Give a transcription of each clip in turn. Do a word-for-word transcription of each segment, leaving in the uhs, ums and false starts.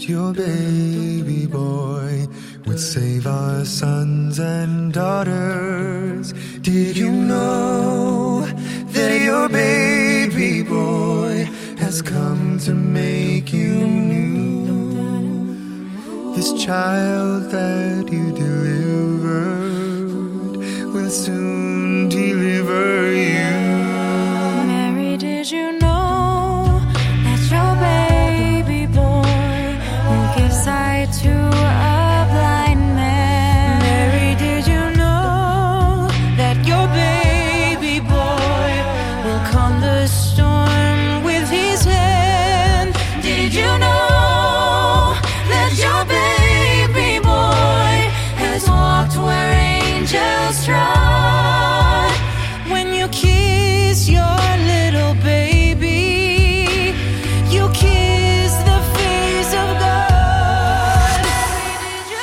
your baby boy would save our sons and daughters? Did you know that your baby boy has come to make you new? This child that you delivered will soon deliver you. Mary, did you know that your baby boy will give sight to a blind man? Mary, did you know that your baby boy will calm the storm with his hand? Did you know that your baby boy has walked where angels trod? When you kiss your little baby, you kiss the face of God. Mary, did you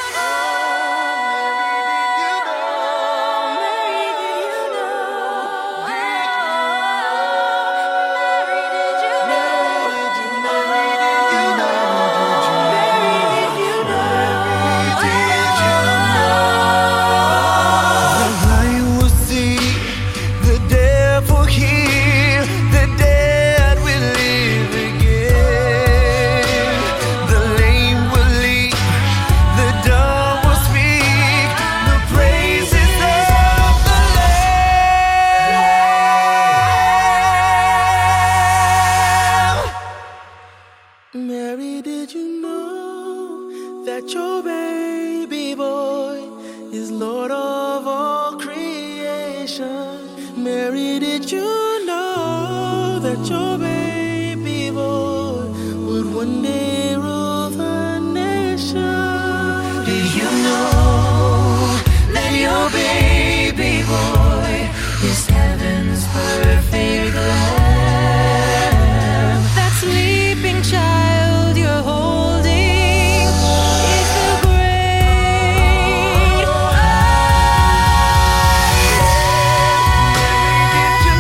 know? Mary, did you know? Mary, did you know? Mary, did you The blind will see, the deaf will hear, the dead will live again. The lame will leap, the dumb will speak, the praises of the Lamb. Mary, did you know that your baby boy is Lord of all creation? Mary, did you know that your baby boy would one day rule the nation? Did you know that your baby boy is heaven's perfect lamb? That sleeping child you're holding is the great I am. Did you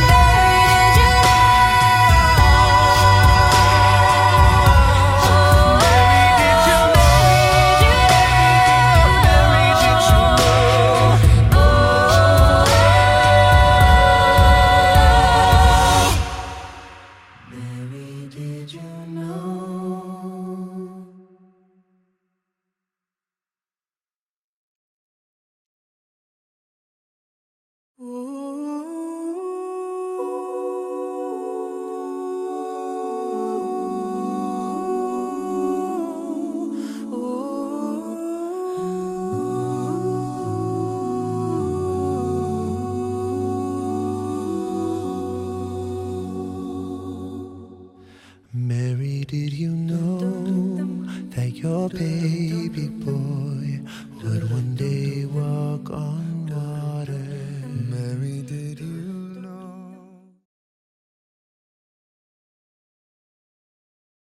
Mary, did you know? Mary, did you know that your baby